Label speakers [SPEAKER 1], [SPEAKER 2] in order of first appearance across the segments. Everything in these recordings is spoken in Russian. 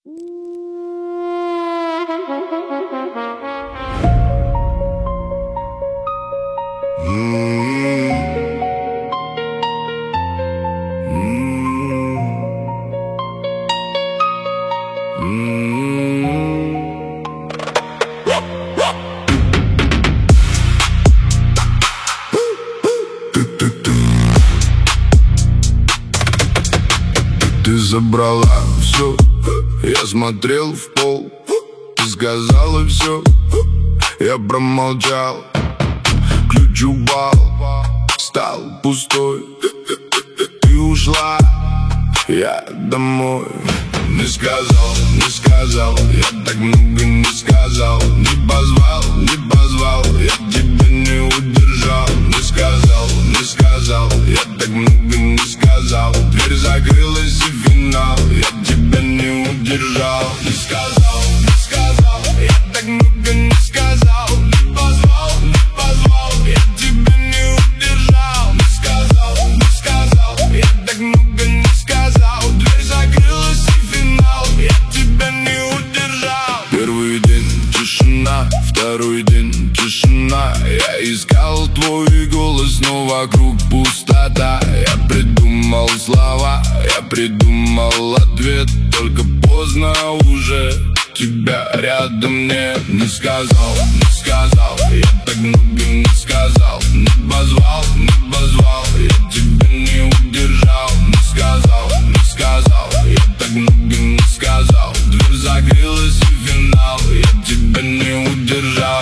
[SPEAKER 1] Ты забрала все, я смотрел в пол. Ты сказала все, я промолчал. Ключ упал, стал пустой. Ты ушла, я домой. Не сказал, я так много не сказал. Не позвал, я тебя не удержал. Не сказал, я так много не сказал. Дверь закрылась и финал, я тебя не удержал. Не сказал, я так много не сказал. Не позвал, я тебя не удержал. Не сказал, я так много не сказал. Дверь закрылась и финал, я тебя не удержал. Первый день тишина, второй день тишина. Я искал твой голос, но вокруг пустота. Я придумал слова, я придумал ответ. Только поздно уже, тебя рядом нет. Не сказал, я так много не сказал. Не позвал, я тебя не удержал. Не сказал, я так много не сказал. Дверь закрылась и финал, я тебя не удержал.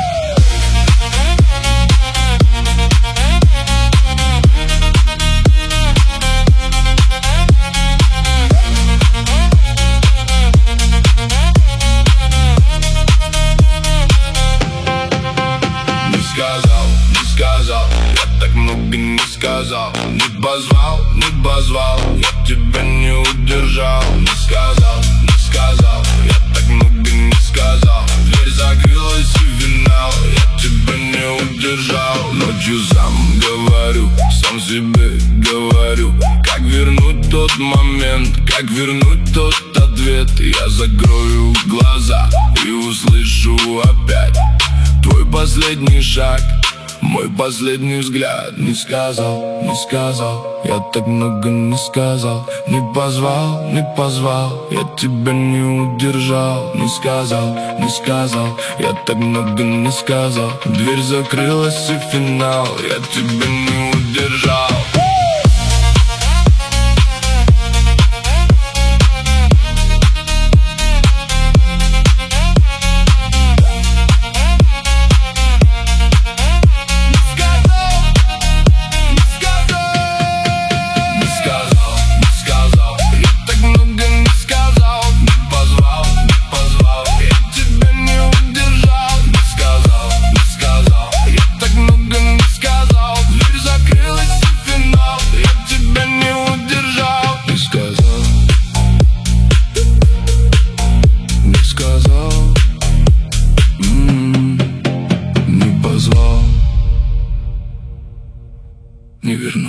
[SPEAKER 1] Я так много не сказал. Не позвал, я тебя не удержал. Не сказал, я так много не сказал. Дверь закрылась и финал, я тебя не удержал. Ночью сам говорю, сам себе говорю, как вернуть тот момент, как вернуть тот ответ. Я закрою глаза и услышу опять твой последний шаг, мой последний взгляд. Не сказал, я так много не сказал. Не позвал, я тебя не удержал. Не сказал, я так много не сказал. Дверь закрылась и финал, я тебя не удержал. Не верну.